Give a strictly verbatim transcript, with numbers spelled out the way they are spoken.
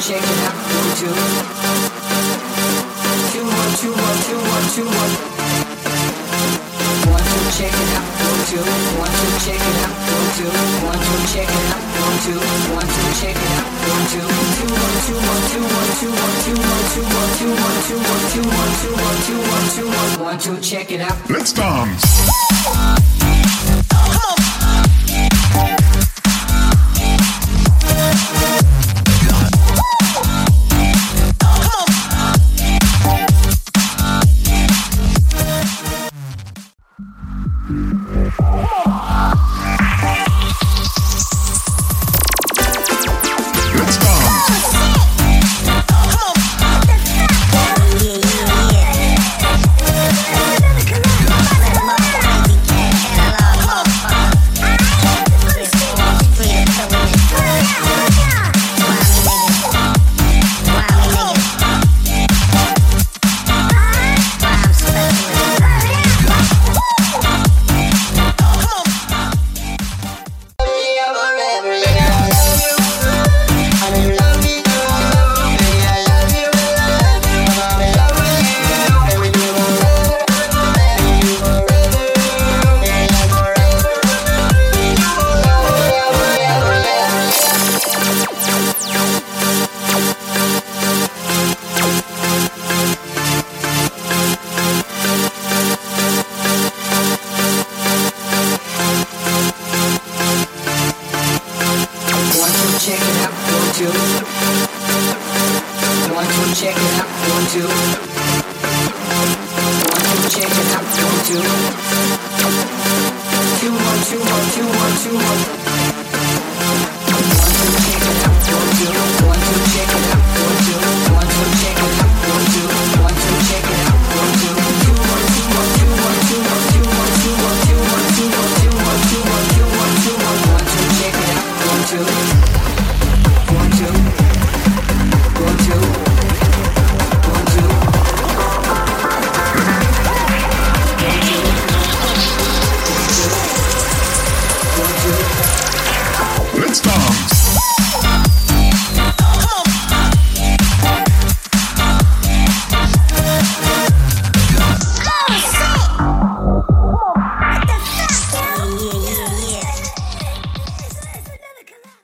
check it out. One, two. Two, one, two, one, two, one, two, one. One, two, check it out. One, two. One, two, check it out. One, two. One, two, check it out. One, two. One, two, check it out. One, two. Two, one, two, one, two, one, two, one, two, one, two, one, two, one, two, one, two, one, two, one, two, one, two, one. One, two, check it out. Let's dance. Check it out, one, two. One, two, check it out, one, two. One, two, check it out, one, two. Two, one, two, one, two, one, two, one.